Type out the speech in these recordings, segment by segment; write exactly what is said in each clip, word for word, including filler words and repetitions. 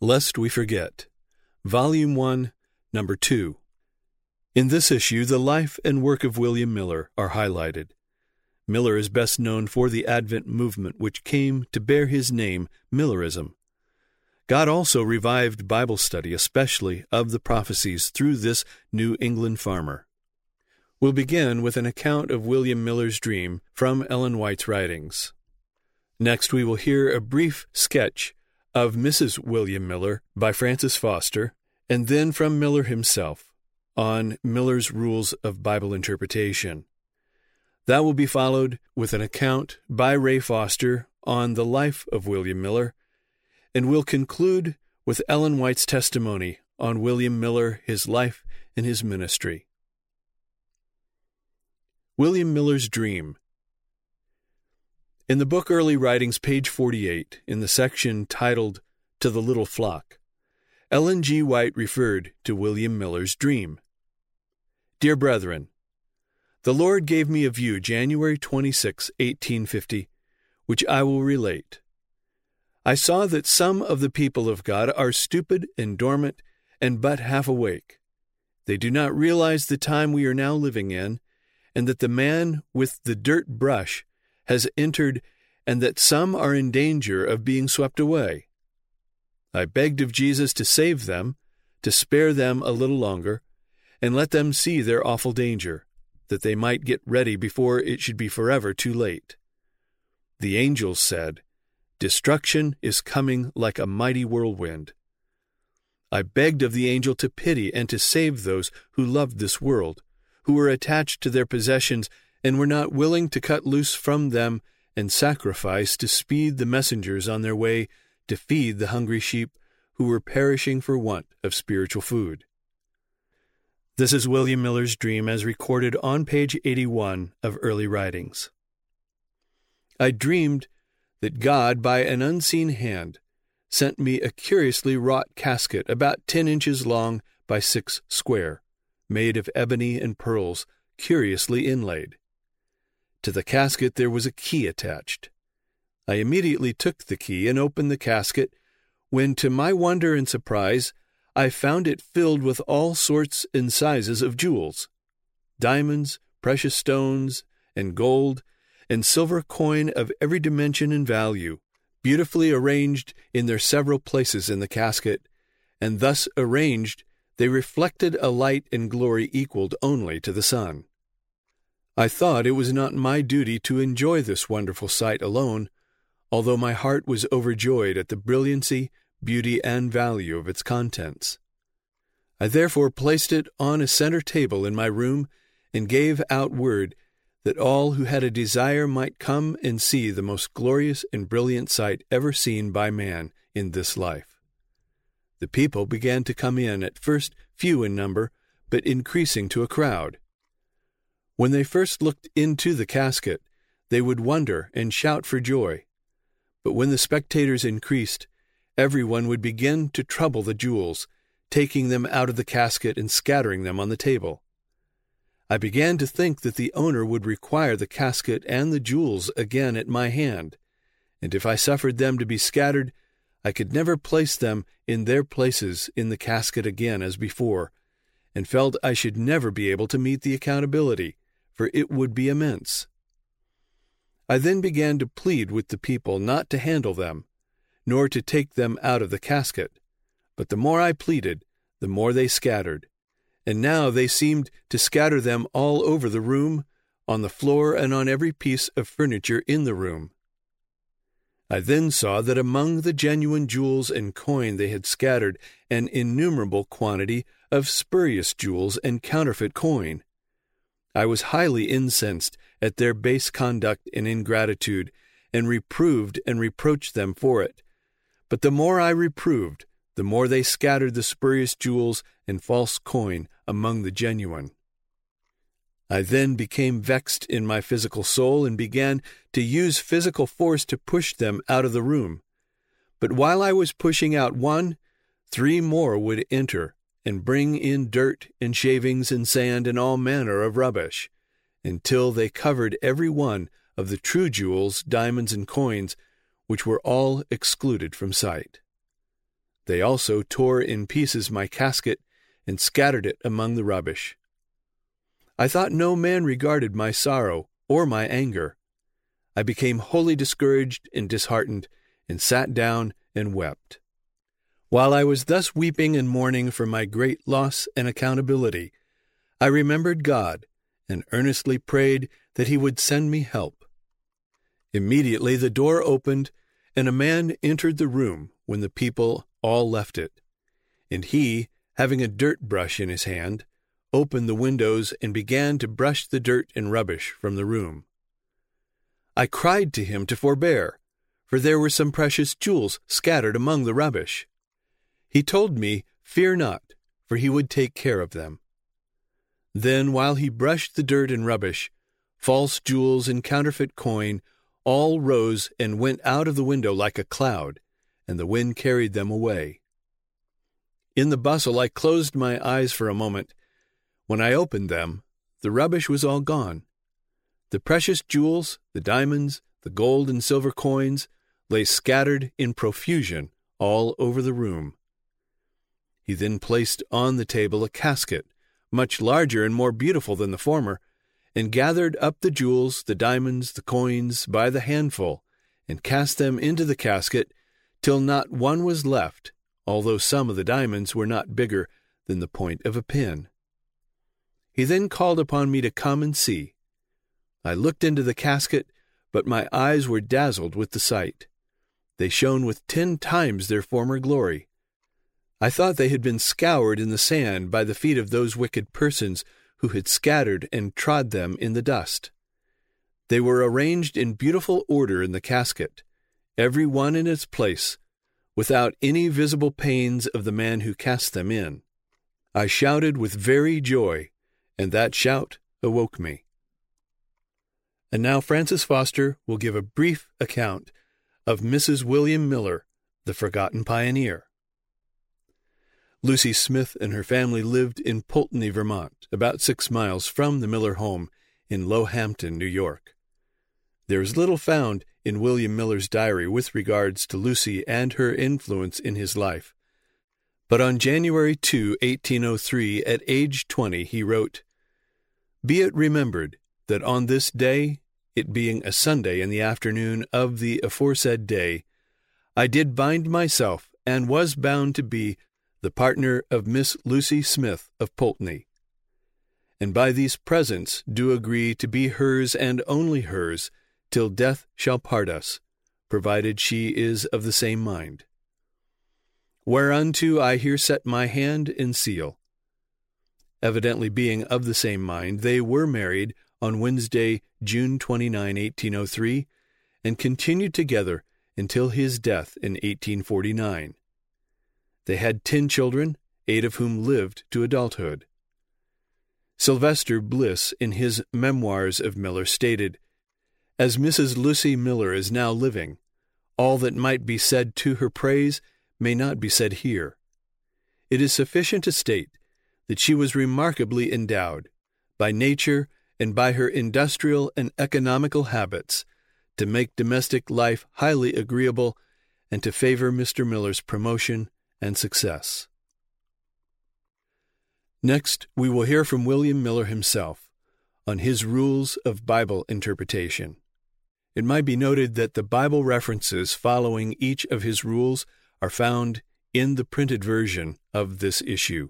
Lest We Forget, Volume one, Number two. In this issue, the life and work of William Miller are highlighted. Miller is best known for the Advent movement which came to bear his name, Millerism. God also revived Bible study, especially of the prophecies, through this New England farmer. We'll begin with an account of William Miller's dream from Ellen White's writings. Next, we will hear a brief sketch of Missus William Miller by Francis Foster, and then from Miller himself on Miller's Rules of Bible Interpretation. That will be followed with an account by Ray Foster on the life of William Miller, and we'll conclude with Ellen White's testimony on William Miller, his life, and his ministry. William Miller's Dream. In the book Early Writings, page forty-eight, in the section titled To the Little Flock, Ellen G. White referred to William Miller's dream. Dear brethren, the Lord gave me a view January twenty-sixth, eighteen fifty, which I will relate. I saw that some of the people of God are stupid and dormant and but half awake. They do not realize the time we are now living in, and that the man with the dirt brush has entered, and that some are in danger of being swept away. I begged of Jesus to save them, to spare them a little longer, and let them see their awful danger, that they might get ready before it should be forever too late. The angels said, "Destruction is coming like a mighty whirlwind." I begged of the angel to pity and to save those who loved this world, who were attached to their possessions and were not willing to cut loose from them and sacrifice to speed the messengers on their way to feed the hungry sheep who were perishing for want of spiritual food. This is William Miller's dream as recorded on page eighty-one of Early Writings. I dreamed that God, by an unseen hand, sent me a curiously wrought casket about ten inches long by six square, made of ebony and pearls, curiously inlaid. To the casket there was a key attached. I immediately took the key and opened the casket, when, to my wonder and surprise, I found it filled with all sorts and sizes of jewels, diamonds, precious stones, and gold, and silver coin of every dimension and value, beautifully arranged in their several places in the casket, and thus arranged they reflected a light and glory equaled only to the sun. I thought it was not my duty to enjoy this wonderful sight alone, although my heart was overjoyed at the brilliancy, beauty, and value of its contents. I therefore placed it on a center table in my room and gave out word that all who had a desire might come and see the most glorious and brilliant sight ever seen by man in this life. The people began to come in, at first few in number, but increasing to a crowd. When they first looked into the casket, they would wonder and shout for joy. But when the spectators increased, everyone would begin to trouble the jewels, taking them out of the casket and scattering them on the table. I began to think that the owner would require the casket and the jewels again at my hand, and if I suffered them to be scattered, I could never place them in their places in the casket again as before, and felt I should never be able to meet the accountability, for it would be immense. I then began to plead with the people not to handle them, nor to take them out of the casket, but the more I pleaded, the more they scattered, and now they seemed to scatter them all over the room, on the floor, and on every piece of furniture in the room. I then saw that among the genuine jewels and coin they had scattered an innumerable quantity of spurious jewels and counterfeit coin. I was highly incensed at their base conduct and ingratitude, and reproved and reproached them for it. But the more I reproved, the more they scattered the spurious jewels and false coin among the genuine. I then became vexed in my physical soul and began to use physical force to push them out of the room. But while I was pushing out one, three more would enter and bring in dirt and shavings and sand and all manner of rubbish, until they covered every one of the true jewels, diamonds, and coins, which were all excluded from sight. They also tore in pieces my casket and scattered it among the rubbish. I thought no man regarded my sorrow or my anger. I became wholly discouraged and disheartened, and sat down and wept. While I was thus weeping and mourning for my great loss and accountability, I remembered God and earnestly prayed that He would send me help. Immediately the door opened, and a man entered the room when the people all left it, and he, having a dirt brush in his hand, opened the windows and began to brush the dirt and rubbish from the room. I cried to him to forbear, for there were some precious jewels scattered among the rubbish. He told me, "Fear not, for he would take care of them." Then, while he brushed the dirt and rubbish, false jewels and counterfeit coin all rose and went out of the window like a cloud, and the wind carried them away. In the bustle I closed my eyes for a moment. When I opened them, the rubbish was all gone. The precious jewels, the diamonds, the gold and silver coins lay scattered in profusion all over the room. He then placed on the table a casket, much larger and more beautiful than the former, and gathered up the jewels, the diamonds, the coins by the handful, and cast them into the casket, till not one was left, although some of the diamonds were not bigger than the point of a pin. He then called upon me to come and see. I looked into the casket, but my eyes were dazzled with the sight. They shone with ten times their former glory. I thought they had been scoured in the sand by the feet of those wicked persons who had scattered and trod them in the dust. They were arranged in beautiful order in the casket, every one in its place, without any visible pains of the man who cast them in. I shouted with very joy, and that shout awoke me. And now Francis Foster will give a brief account of Missus William Miller, the forgotten pioneer. Lucy Smith and her family lived in Poultney, Vermont, about six miles from the Miller home in Lowhampton, New York. There is little found in William Miller's diary with regards to Lucy and her influence in his life. But on January second, eighteen oh three, at age twenty, he wrote, "Be it remembered that on this day, it being a Sunday in the afternoon of the aforesaid day, I did bind myself and was bound to be the partner of Miss Lucy Smith of Poultney, and by these presents do agree to be hers and only hers till death shall part us, provided she is of the same mind. Whereunto I here set my hand and seal." Evidently being of the same mind, they were married on Wednesday, June twenty-ninth, eighteen oh three, and continued together until his death in eighteen forty-nine. They had ten children, eight of whom lived to adulthood. Sylvester Bliss, in his Memoirs of Miller, stated, "As Missus Lucy Miller is now living, all that might be said to her praise may not be said here. It is sufficient to state that she was remarkably endowed, by nature and by her industrial and economical habits, to make domestic life highly agreeable and to favor Mister Miller's promotion and success." Next, we will hear from William Miller himself on his rules of Bible interpretation. It might be noted that the Bible references following each of his rules are found in the printed version of this issue.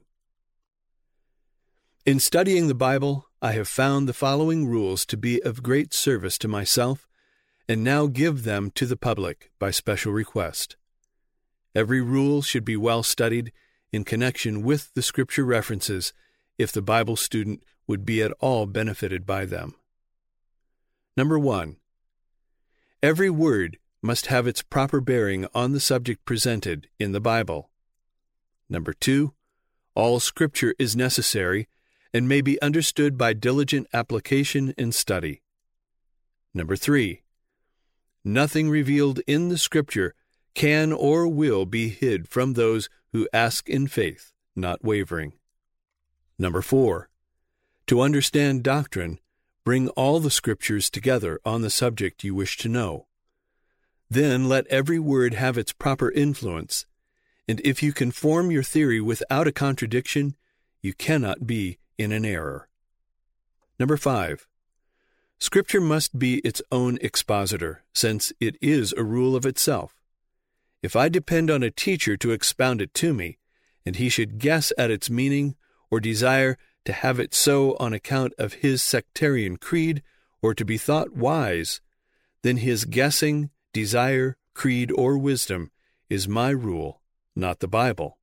In studying the Bible, I have found the following rules to be of great service to myself, and now give them to the public by special request. Every rule should be well studied in connection with the Scripture references if the Bible student would be at all benefited by them. Number one, every word must have its proper bearing on the subject presented in the Bible. Number two, all Scripture is necessary and may be understood by diligent application and study. Number three, nothing revealed in the Scripture can or will be hid from those who ask in faith, not wavering. Number four, to understand doctrine, bring all the Scriptures together on the subject you wish to know. Then let every word have its proper influence, and if you can form your theory without a contradiction, you cannot be in an error. Number five, Scripture must be its own expositor, since it is a rule of itself. If I depend on a teacher to expound it to me, and he should guess at its meaning or desire to have it so on account of his sectarian creed or to be thought wise, then his guessing, desire, creed, or wisdom is my rule, not the Bible.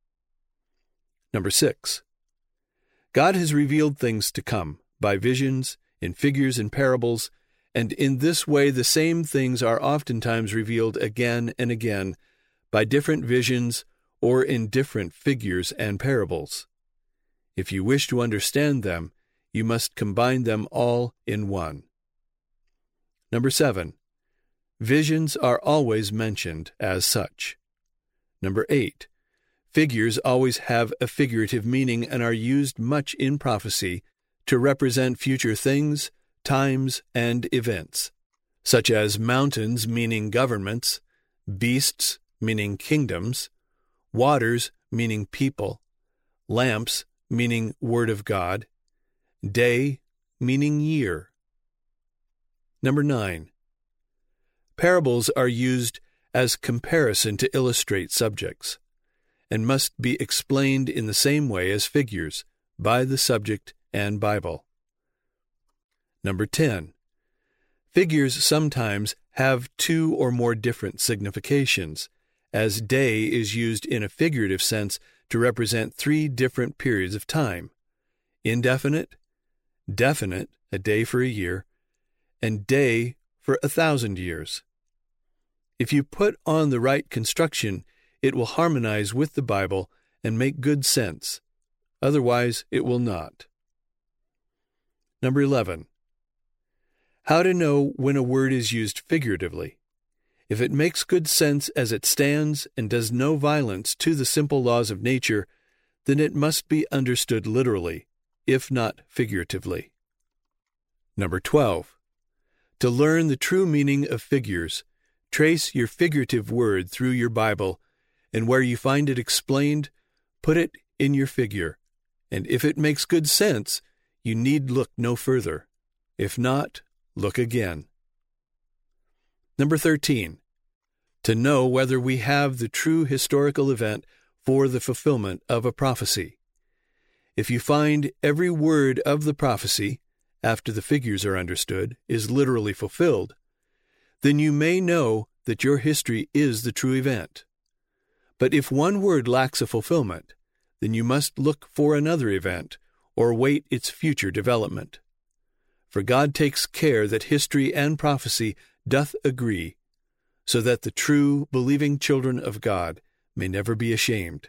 Number six, God has revealed things to come by visions, in figures and parables, and in this way the same things are oftentimes revealed again and again by different visions or in different figures and parables. If you wish to understand them, you must combine them all in one. Number seven, visions are always mentioned as such. Number eight, figures always have a figurative meaning and are used much in prophecy to represent future things, times, and events, such as mountains meaning governments, beasts meaning kingdoms, waters meaning people, lamps meaning Word of God, day meaning year. Number nine, parables are used as comparison to illustrate subjects, and must be explained in the same way as figures, by the subject and Bible. Number ten, figures sometimes have two or more different significations, as day is used in a figurative sense to represent three different periods of time: indefinite, definite, a day for a year, and day for a thousand years. If you put on the right construction, it will harmonize with the Bible and make good sense. Otherwise, it will not. Number eleven, how to know when a word is used figuratively. If it makes good sense as it stands and does no violence to the simple laws of nature, then it must be understood literally, if not figuratively. Number twelve, to learn the true meaning of figures, trace your figurative word through your Bible, and where you find it explained, put it in your figure, and if it makes good sense, you need look no further. If not, look again. Number thirteen, to know whether we have the true historical event for the fulfillment of a prophecy. If you find every word of the prophecy, after the figures are understood, is literally fulfilled, then you may know that your history is the true event. But if one word lacks a fulfillment, then you must look for another event, or wait its future development. For God takes care that history and prophecy doth agree, so that the true, believing children of God may never be ashamed.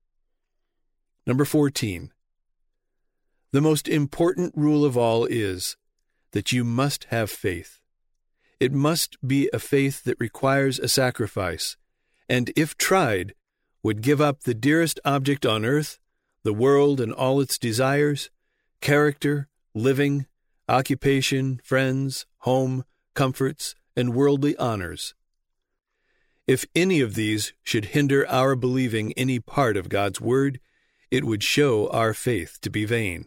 Number fourteen, the most important rule of all is that you must have faith. It must be a faith that requires a sacrifice, and if tried, would give up the dearest object on earth, the world and all its desires, character, living, occupation, friends, home, comforts, and worldly honors. If any of these should hinder our believing any part of God's word, it would show our faith to be vain.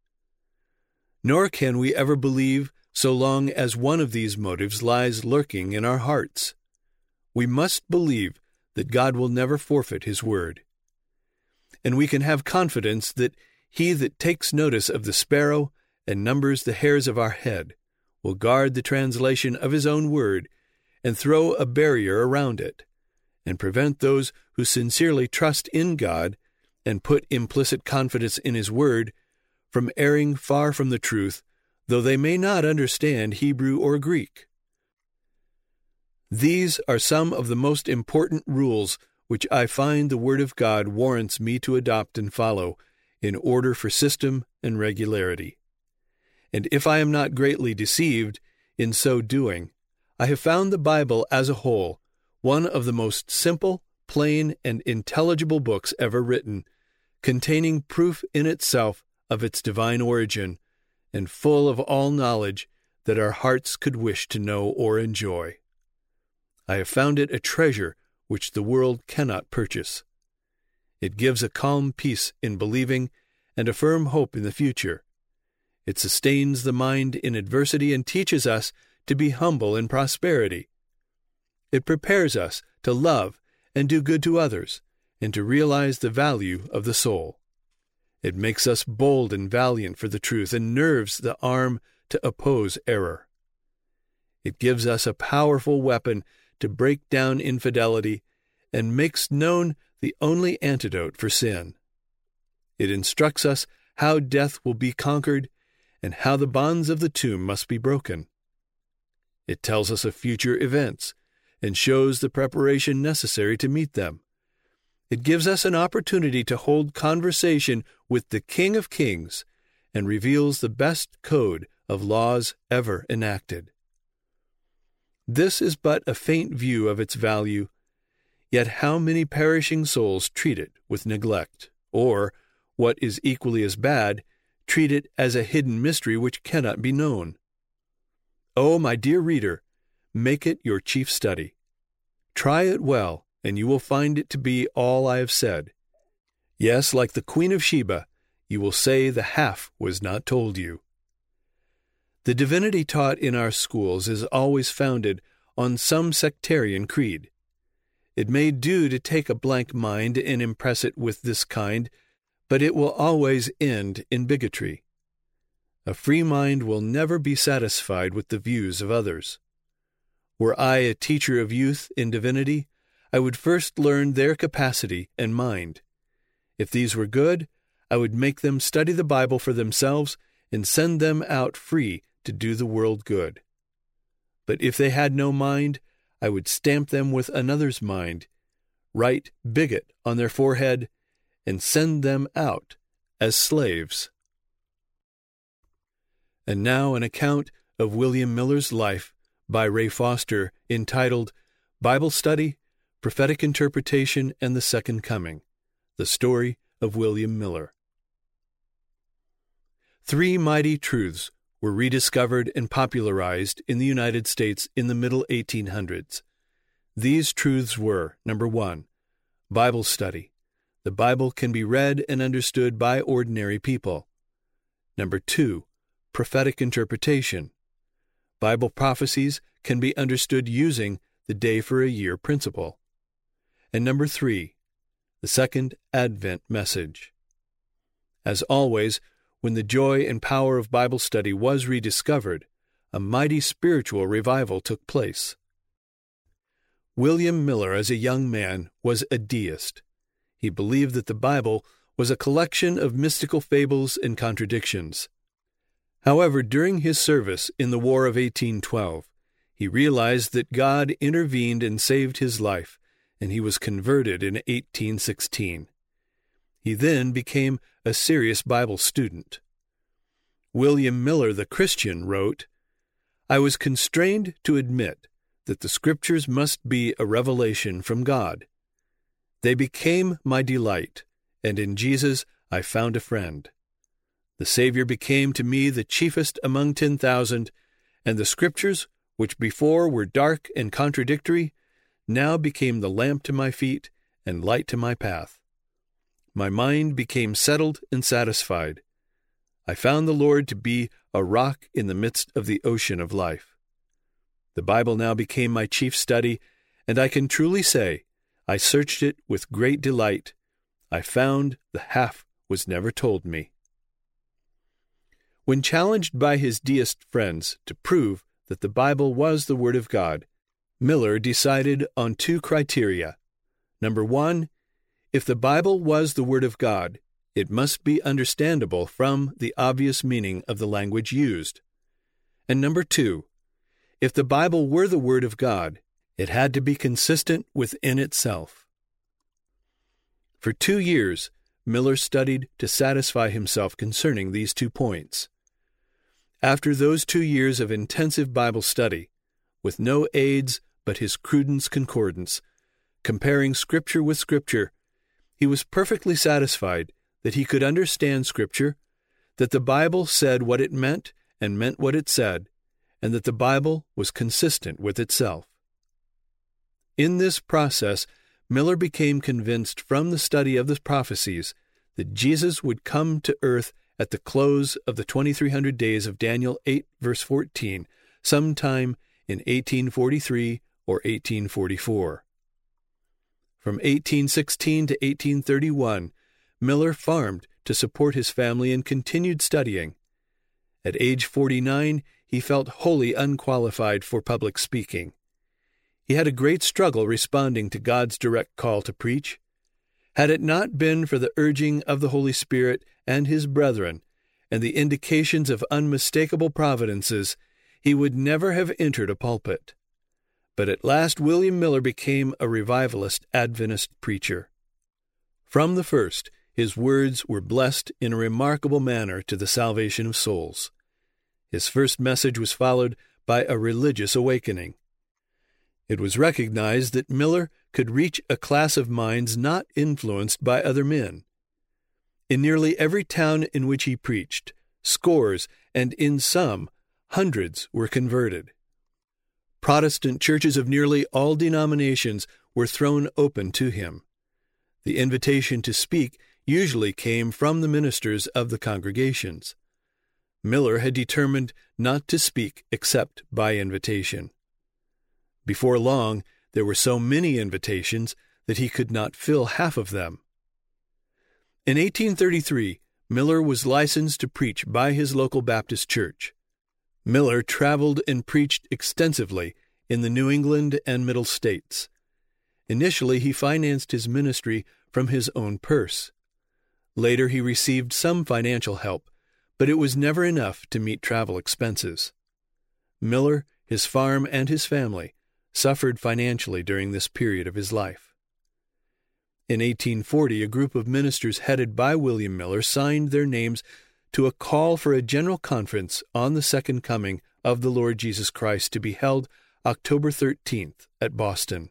Nor can we ever believe so long as one of these motives lies lurking in our hearts. We must believe that God will never forfeit his word. And we can have confidence that he that takes notice of the sparrow and numbers the hairs of our head will guard the translation of his own word and throw a barrier around it, and prevent those who sincerely trust in God and put implicit confidence in his word from erring far from the truth, though they may not understand Hebrew or Greek. These are some of the most important rules which I find the Word of God warrants me to adopt and follow in order for system and regularity. And if I am not greatly deceived in so doing, I have found the Bible as a whole one of the most simple, plain, and intelligible books ever written, containing proof in itself of its divine origin, and full of all knowledge that our hearts could wish to know or enjoy. I have found it a treasure which the world cannot purchase. It gives a calm peace in believing and a firm hope in the future. It sustains the mind in adversity and teaches us to be humble in prosperity. It prepares us to love and do good to others, and to realize the value of the soul. It makes us bold and valiant for the truth, and nerves the arm to oppose error. It gives us a powerful weapon to break down infidelity, and makes known the only antidote for sin. It instructs us how death will be conquered, and how the bonds of the tomb must be broken. It tells us of future events, and shows the preparation necessary to meet them. It gives us an opportunity to hold conversation with the King of Kings, and reveals the best code of laws ever enacted. This is but a faint view of its value, yet how many perishing souls treat it with neglect, or, what is equally as bad, treat it as a hidden mystery which cannot be known. Oh, my dear reader, make it your chief study. Try it well, and you will find it to be all I have said. Yes, like the Queen of Sheba, you will say the half was not told you. The divinity taught in our schools is always founded on some sectarian creed. It may do to take a blank mind and impress it with this kind, but it will always end in bigotry. A free mind will never be satisfied with the views of others. Were I a teacher of youth in divinity, I would first learn their capacity and mind. If these were good, I would make them study the Bible for themselves and send them out free to do the world good. But if they had no mind, I would stamp them with another's mind, write bigot on their forehead, and send them out as slaves. And now an account of William Miller's life by Ray Foster, entitled Bible Study, Prophetic Interpretation, and the Second Coming, the story of William Miller. Three mighty truths were rediscovered and popularized in the United States in the middle eighteen hundreds. These truths were, number one, Bible study. The Bible can be read and understood by ordinary people. Number two, prophetic interpretation. Bible prophecies can be understood using the day for a year principle. And number three, the second Advent message. As always, when the joy and power of Bible study was rediscovered, a mighty spiritual revival took place. William Miller, as a young man, was a deist. He believed that the Bible was a collection of mystical fables and contradictions. However, during his service in the War of eighteen twelve, he realized that God intervened and saved his life, and he was converted in eighteen sixteen. He then became a serious Bible student. William Miller, the Christian, wrote, "I was constrained to admit that the Scriptures must be a revelation from God. They became my delight, and in Jesus I found a friend. The Savior became to me the chiefest among ten thousand, and the Scriptures, which before were dark and contradictory, now became the lamp to my feet and light to my path. My mind became settled and satisfied. I found the Lord to be a rock in the midst of the ocean of life. The Bible now became my chief study, and I can truly say, I searched it with great delight. I found the half was never told me." When challenged by his deist friends to prove that the Bible was the Word of God, Miller decided on two criteria. Number one, if the Bible was the Word of God, it must be understandable from the obvious meaning of the language used. And number two, if the Bible were the Word of God, it had to be consistent within itself. For two years, Miller studied to satisfy himself concerning these two points. After those two years of intensive Bible study, with no aids but his Cruden's Concordance, comparing Scripture with Scripture, he was perfectly satisfied that he could understand Scripture, that the Bible said what it meant and meant what it said, and that the Bible was consistent with itself. In this process, Miller became convinced from the study of the prophecies that Jesus would come to earth at the close of the twenty-three hundred days of Daniel eight, verse fourteen, sometime in eighteen forty-three or eighteen forty-four. From eighteen sixteen to eighteen thirty-one, Miller farmed to support his family and continued studying. At age forty-nine, he felt wholly unqualified for public speaking. He had a great struggle responding to God's direct call to preach. Had it not been for the urging of the Holy Spirit and his brethren, and the indications of unmistakable providences, he would never have entered a pulpit. But at last William Miller became a revivalist Adventist preacher. From the first, his words were blessed in a remarkable manner to the salvation of souls. His first message was followed by a religious awakening. It was recognized that Miller could reach a class of minds not influenced by other men. In nearly every town in which he preached, scores, and in some, hundreds were converted. Protestant churches of nearly all denominations were thrown open to him. The invitation to speak usually came from the ministers of the congregations. Miller had determined not to speak except by invitation. Before long, there were so many invitations that he could not fill half of them. In eighteen thirty-three, Miller was licensed to preach by his local Baptist church. Miller traveled and preached extensively in the New England and Middle States. Initially, he financed his ministry from his own purse. Later, he received some financial help, but it was never enough to meet travel expenses. Miller, his farm, and his family suffered financially during this period of his life. In eighteen forty, a group of ministers headed by William Miller signed their names to a call for a general conference on the second coming of the Lord Jesus Christ to be held October thirteenth at Boston.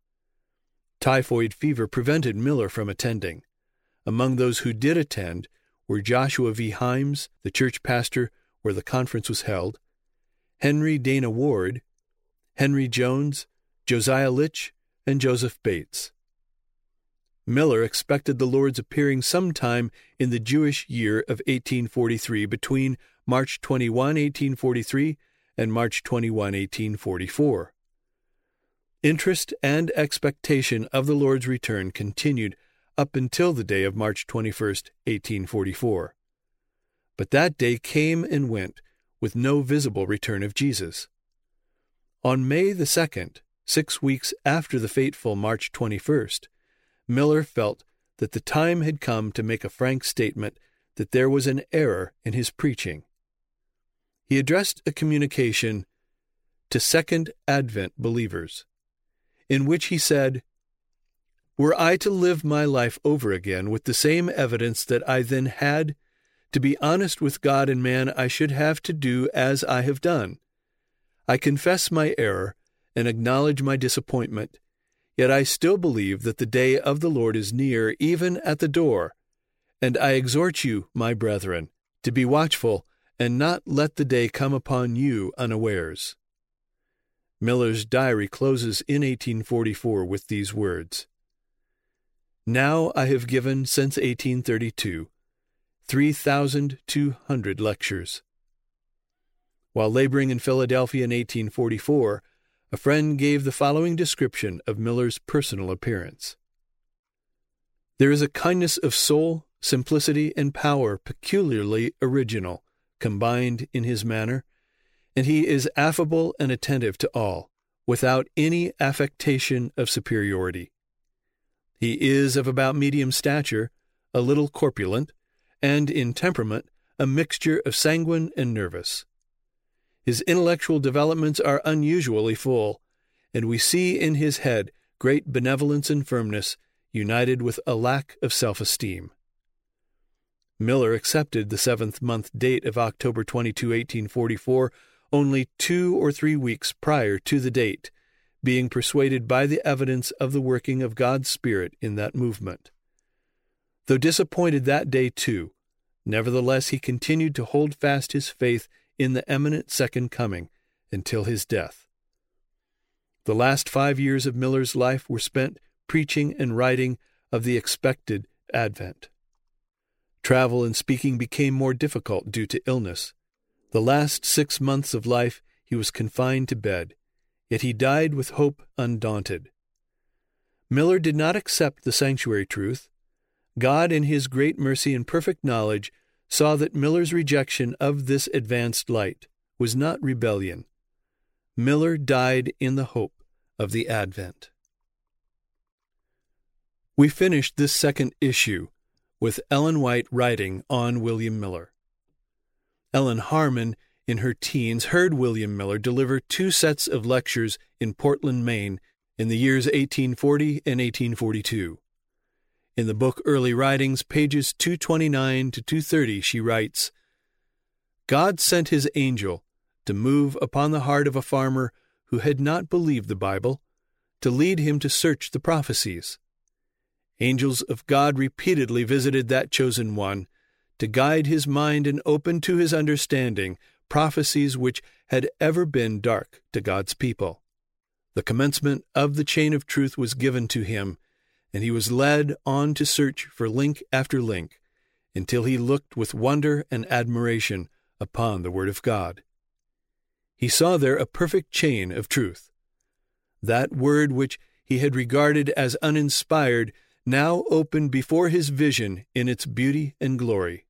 Typhoid fever prevented Miller from attending. Among those who did attend were Joshua V. Himes, the church pastor where the conference was held, Henry Dana Ward, Henry Jones, Josiah Litch, and Joseph Bates. Miller expected the Lord's appearing sometime in the Jewish year of eighteen forty-three, between March twenty-first, eighteen forty-three, and March twenty-first, eighteen forty-four. Interest and expectation of the Lord's return continued up until the day of March twenty-first, eighteen forty-four. But that day came and went with no visible return of Jesus. On May the second, six weeks after the fateful March twenty-first, Miller felt that the time had come to make a frank statement that there was an error in his preaching. He addressed a communication to Second Advent believers, in which he said, "Were I to live my life over again with the same evidence that I then had, to be honest with God and man, I should have to do as I have done. I confess my error and acknowledge my disappointment, yet I still believe that the day of the Lord is near, even at the door, and I exhort you, my brethren, to be watchful and not let the day come upon you unawares." Miller's diary closes in eighteen forty-four with these words, "Now I have given, since eighteen thirty-two, three thousand two hundred lectures." While laboring in Philadelphia in eighteen forty-four, a friend gave the following description of Miller's personal appearance. "There is a kindness of soul, simplicity, and power peculiarly original, combined in his manner, and he is affable and attentive to all, without any affectation of superiority. He is of about medium stature, a little corpulent, and in temperament a mixture of sanguine and nervous. His intellectual developments are unusually full, and we see in his head great benevolence and firmness, united with a lack of self-esteem." Miller accepted the seventh-month date of October twenty-second, eighteen forty-four, only two or three weeks prior to the date, being persuaded by the evidence of the working of God's Spirit in that movement. Though disappointed that day too, nevertheless he continued to hold fast his faith in the imminent second coming until his death. The last five years of Miller's life were spent preaching and writing of the expected advent. Travel and speaking became more difficult due to illness. The last six months of life he was confined to bed, yet he died with hope undaunted. Miller did not accept the sanctuary truth. God, in his great mercy and perfect knowledge, saw that Miller's rejection of this advanced light was not rebellion. Miller died in the hope of the Advent. We finished this second issue with Ellen White writing on William Miller. Ellen Harmon, in her teens, heard William Miller deliver two sets of lectures in Portland, Maine, in the years eighteen forty and eighteen forty-two. In the book Early Writings, pages two twenty-nine to two thirty, she writes, God sent his angel to move upon the heart of a farmer who had not believed the Bible, to lead him to search the prophecies. Angels of God repeatedly visited that chosen one, to guide his mind and open to his understanding prophecies which had ever been dark to God's people. The commencement of the chain of truth was given to him, and he was led on to search for link after link, until he looked with wonder and admiration upon the Word of God. He saw there a perfect chain of truth. That Word which he had regarded as uninspired now opened before his vision in its beauty and glory.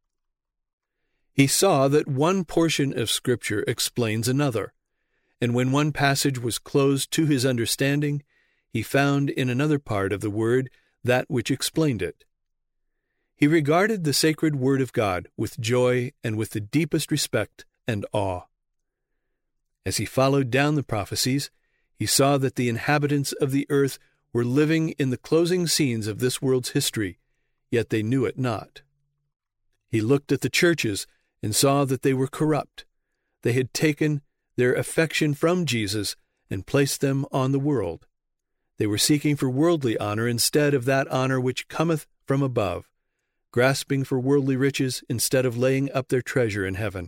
He saw that one portion of Scripture explains another, and when one passage was closed to his understanding, he found in another part of the Word that which explained it. He regarded the sacred Word of God with joy and with the deepest respect and awe. As he followed down the prophecies, he saw that the inhabitants of the earth were living in the closing scenes of this world's history, yet they knew it not. He looked at the churches and saw that they were corrupt. They had taken their affection from Jesus and placed them on the world. They were seeking for worldly honor instead of that honor which cometh from above, grasping for worldly riches instead of laying up their treasure in heaven.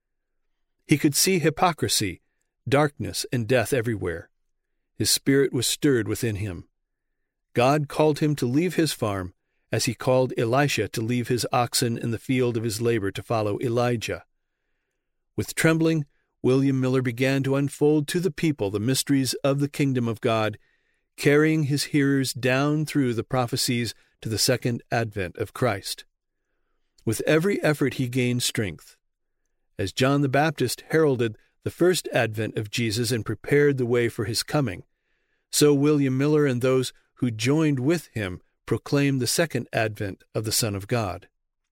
He could see hypocrisy, darkness, and death everywhere. His spirit was stirred within him. God called him to leave his farm, as he called Elisha to leave his oxen in the field of his labor to follow Elijah. With trembling, William Miller began to unfold to the people the mysteries of the kingdom of God, carrying his hearers down through the prophecies to the second advent of Christ. With every effort he gained strength. As John the Baptist heralded the first advent of Jesus and prepared the way for his coming, so William Miller and those who joined with him proclaimed the second advent of the Son of God.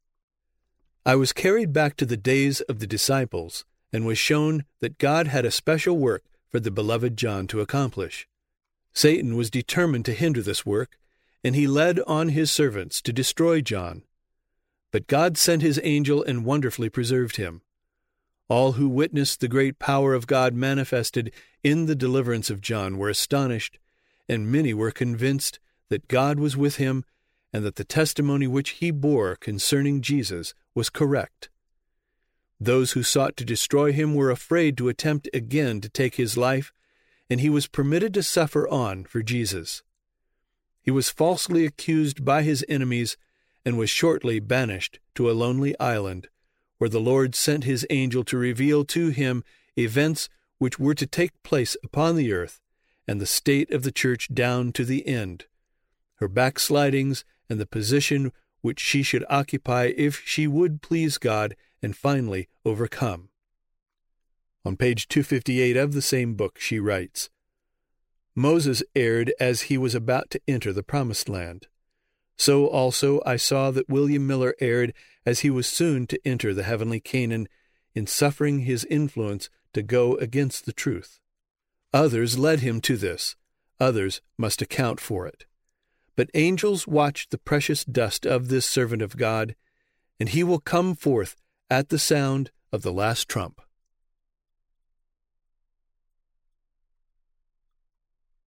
I was carried back to the days of the disciples and was shown that God had a special work for the beloved John to accomplish. Satan was determined to hinder this work, and he led on his servants to destroy John. But God sent his angel and wonderfully preserved him. All who witnessed the great power of God manifested in the deliverance of John were astonished, and many were convinced that God was with him and that the testimony which he bore concerning Jesus was correct. Those who sought to destroy him were afraid to attempt again to take his life, and he was permitted to suffer on for Jesus. He was falsely accused by his enemies and was shortly banished to a lonely island, where the Lord sent his angel to reveal to him events which were to take place upon the earth and the state of the church down to the end, her backslidings and the position which she should occupy if she would please God and finally overcome. On page two fifty-eight of the same book she writes, Moses erred as he was about to enter the promised land. So also I saw that William Miller erred as he was soon to enter the heavenly Canaan in suffering his influence to go against the truth. Others led him to this. Others must account for it. But angels watch the precious dust of this servant of God, and he will come forth at the sound of the last trump.